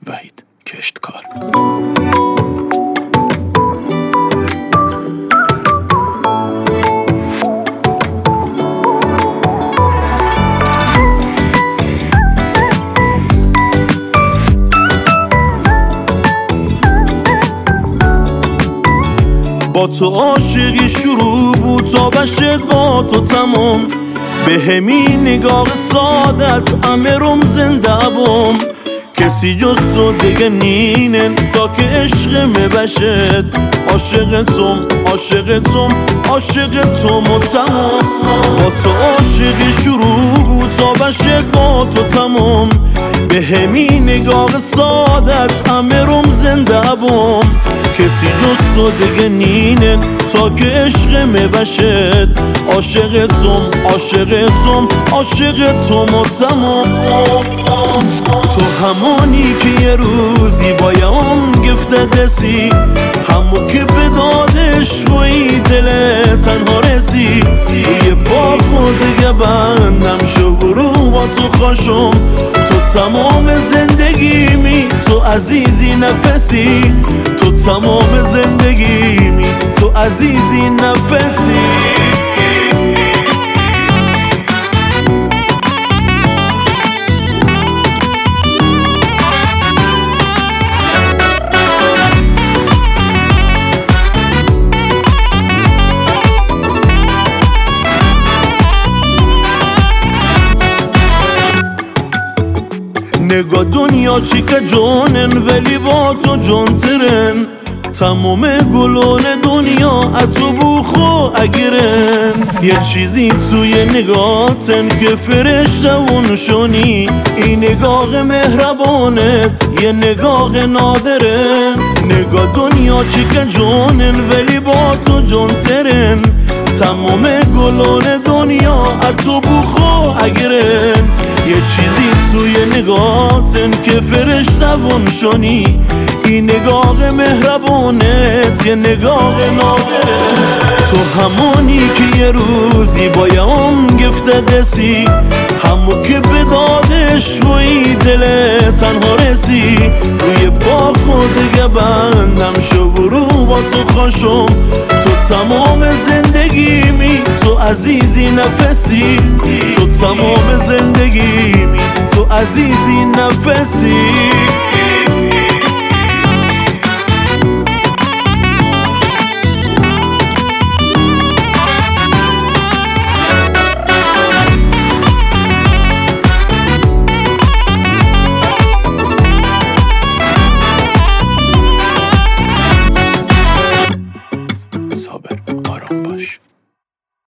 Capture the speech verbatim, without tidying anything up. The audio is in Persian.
وحید کشتکار. با تو عاشقی شروع بود تا بشه با تو تمام، به همین نگاه سادت امرم زنده بوم. کسی جز تو دیگه نینن تا که عشق می بشد، عاشق توم عاشق توم عاشق توم و تمام. با تو عاشقی شروع بود تا بشه با تو تمام، به همین نگاه سادت امرم زنده بوم. کسی جز تو دیگه نینن تا که عشق می بشد، عاشق توم عاشق توم عاشق توم و تمام. تو همونی که یه روزی بایم گفته دسی، همو که به دادش خوی دل تنها رسی. یه با خودگه بندم شو برو با تو خوشم، تو تمام زندگیمی تو عزیزی نفسی، تو تمام زندگیمی تو عزیزی نفسی. نگاه دنیا چی که جونن ولی با تو جون ترن، تمام گلون دنیا اتو بوخو اگرن. یه چیزی توی نگاهتن که فرشته و نشونی، این نگاه مهربانت یه نگاه نادرن. نگاه دنیا چی که جونن ولی با تو جون ترن، تمام گلون دنیا اتو بوخو اگرن. یه چیزی توی نگاهتن که فرشته و نشونی، این نگاه مهربانت یه نگاه نادره. تو همونی که یه روزی بایم گفته دسی، همو که به دادش خوی دل تنها رسی. روی با خودگه بندم شو برو با تو خوشم، تو تمام زندگیمی تو عزیزی نفسی، تو تمام زندگیمی تو عزیزی نفسی. صابر آرام باش.